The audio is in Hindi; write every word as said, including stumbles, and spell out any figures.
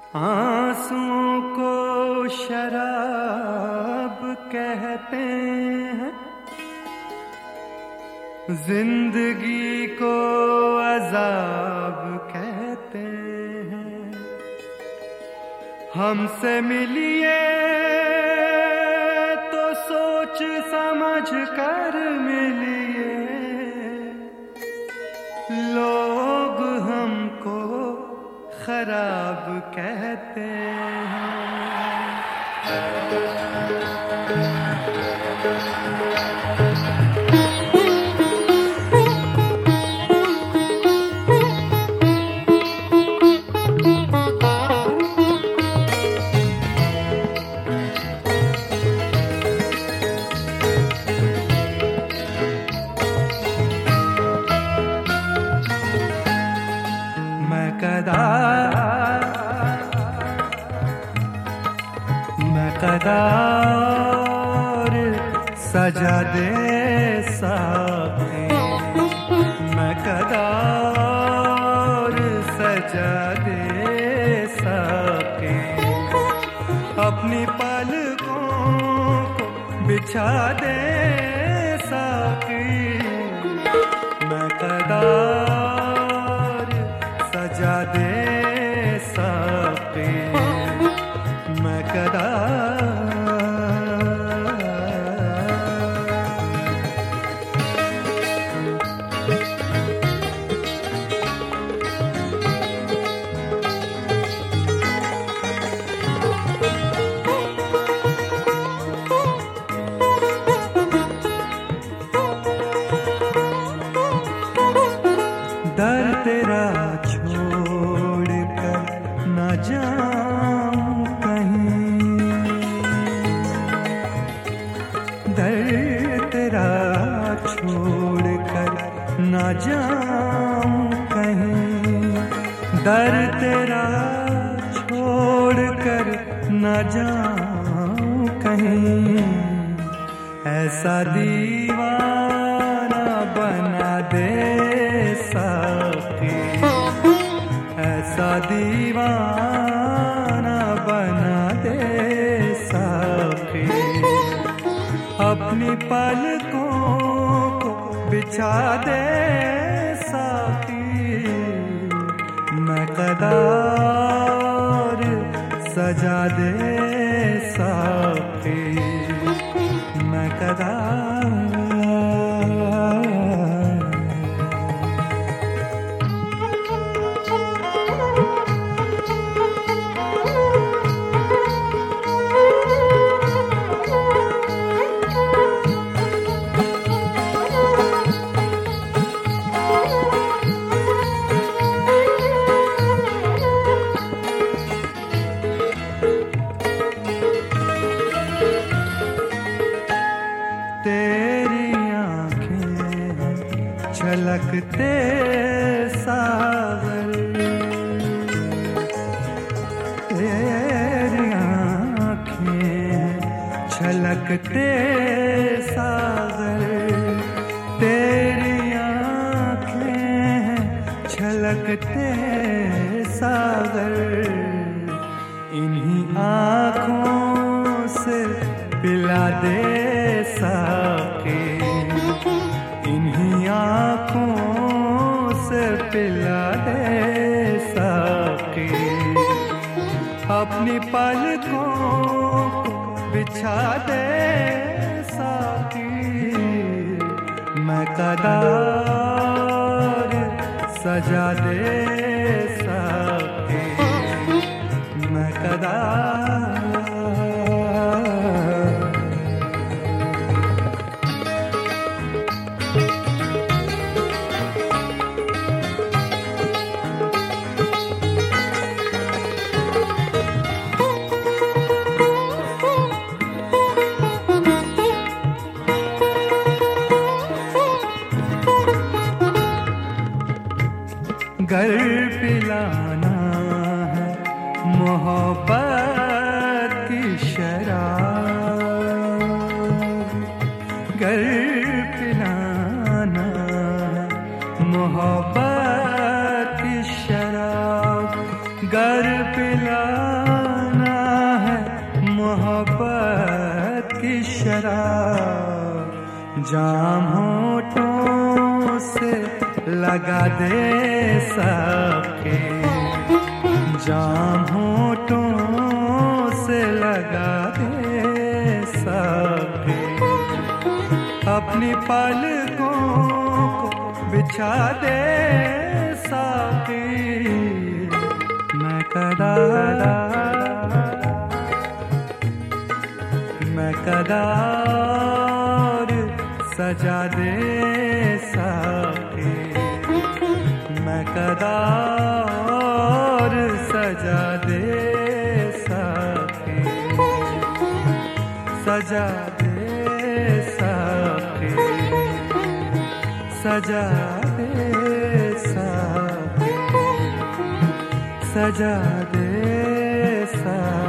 आंसुओं को शराब कहते हैं, जिंदगी को अजाब कहते हैं। हमसे मिलिए तो सोच समझ कर मिलिए, लोग हमको खराब कहते हैं। मैं कदार मैं कदार सजा दे साके, मैं कदार सजा दे साके, अपनी पलकों को बिछा दे साकी। मैं कदार सजा दे साके, मैं कदार दर तेरा छोड़ कर न जाऊं कहीं, दर तेरा छोड़ कर न जाऊं कहीं, दर तेरा छोड़ कर न जाऊं कहीं। ऐसा दीवाना बना दे साकी, ऐसा दीवाना बना दे साकी, अपनी पलकों को बिछा दे साकी। मैं कदार सजा दे साकी, मैं कदार तेरी आँखें छलकते सागर, तेरी आँखें छलकते सागर, तेरी आँखें छलकते सागर। इन्हीं आँखों से पिला दे साके, इन्हीं आँखों से पिला दे साके, अपनी पलकों को बिछा दे साकी। मैं कदार सजा दे साके, मैं कदार गर पिलाना है मोहब्बत की शराब, गर पिलाना मोहब्बत की शराब, गर पिला जाम होठों से लगा दे सबके, जाम होठों से लगा दे सबके, अपनी पलकों को बिछा दे साकी। मैं कदार मैं कदार सजा दे साकी, मैं कदार सजा दे साकी, सजा दे साकी, सजा दे साकी, सजा दे साकी।